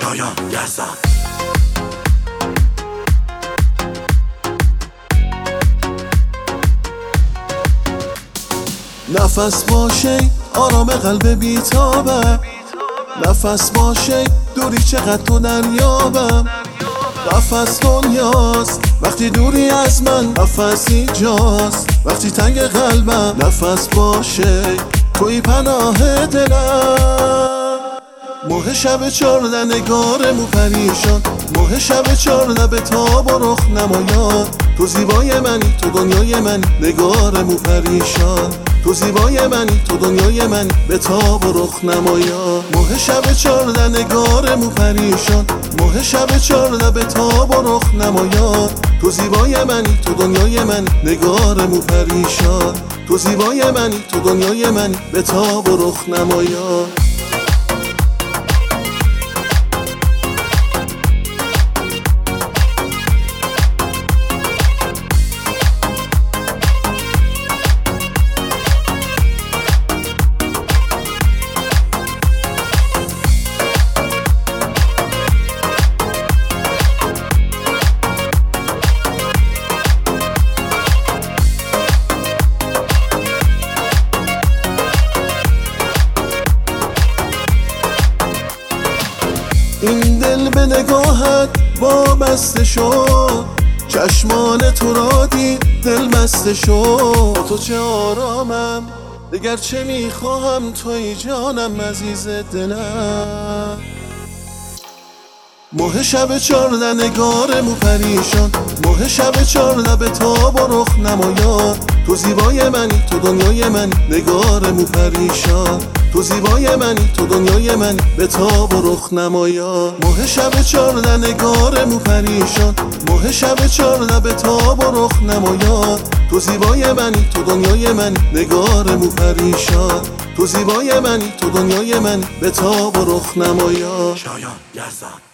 شایان یزدان. نفس باشه آرام قلب بیتابم، نفس باشه دوری چقدر تو دریابم. نفس دنیاست وقتی دوری از من، نفس اینجاست وقتی تنگ قلبم. نفس باشه توی پناه دلم. ماه شب 14 نگارمو پریشان، ماه شب 14 به تاب و رخ نمایان. تو زیبای منی تو دنیای من، نگارمو پریشان. تو زیبای منی تو دنیای من، به تاب و رخ نمایان. ماه شب 14 نگارمو پریشان، ماه شب 14 به تاب و رخ نمایان. تو زیبای منی تو دنیای من، نگارمو پریشان. تو زیبای منی تو دنیای من، به تاب و رخ نمایان. این دل به نگاهت وابسته شد، چشمان تو را دید دل مسته شد. تو چه آرامم دگر چه میخواهم، توی جانم عزیز دلم. ماه شب 14 نگارمو پریشان، ماه شب 14 به تاب و رخ نمایان. تو زیبای منی تو دنیای من، نگارمو پریشان. تو زیبای منی تو دنیای من، به تاب و رخ نمایان. ماه شب 14 نگارمو پریشان، ماه شب 14 به تاب و رخ نمایان. تو زیبای منی تو دنیای من، نگارمو پریشان. تو زیبای منی تو دنیای من، به تاب و رخ نمایان. شایان یزدان.